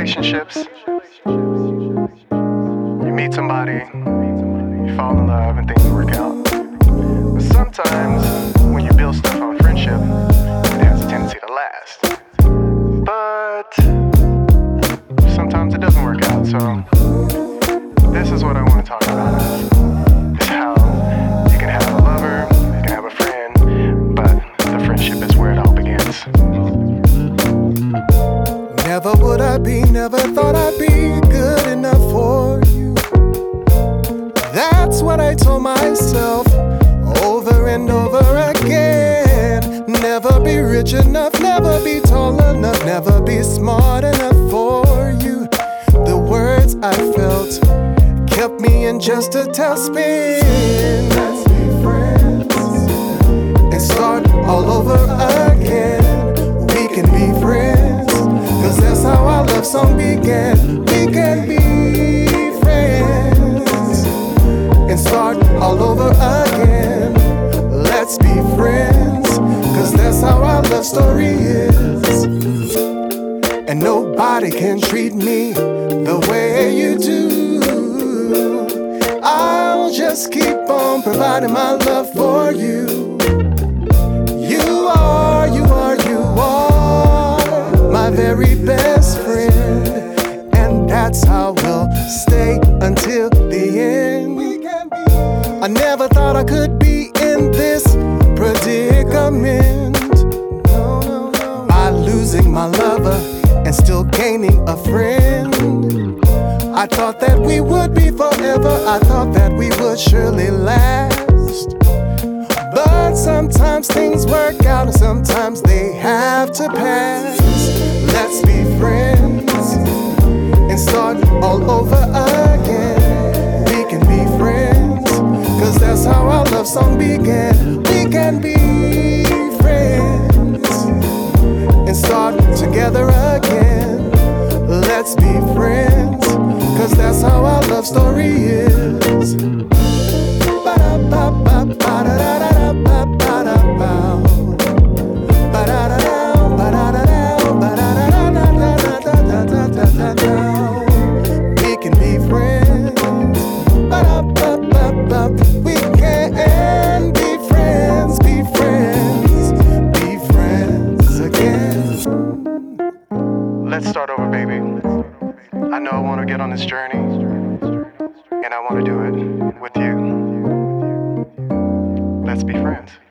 relationships, you meet somebody, you fall in love, and things work out. But sometimes, when you build stuff on friendship, it has a tendency to last. But sometimes it doesn't work out, so this is what I want to talk about, is how you can have a lover, you can have a friend, but the friendship is where it all begins. Never would I be, never thought I'd be good enough for you. That's what I told myself over and over again. Never be rich enough, never be tall enough, never be smart enough for you. The words I felt kept me in just a tailspin. Let's be friends and start all over again. We can be friends, 'cause that's how our love song began. We can be friends and start all over again. Let's be friends, 'cause that's how our love story is. And nobody can treat me the way you do. I'll just keep on providing my love for you. You are my very best friend, and that's how we'll stay until the end. I never thought I could be in this predicament, by losing my lover and still gaining a friend. I thought that we would be forever, I thought that we would surely last. But sometimes things work out and sometimes they have to pass. Let's be friends and start all over again. We can be friends, 'cause that's how our love song began. We can be friends and start together again. Let's be friends, 'cause that's how our love story is. We can be friends. We can be friends, be friends again. Let's start over, baby. I know I want to get on this journey, and I want to do it with you. Let's be friends.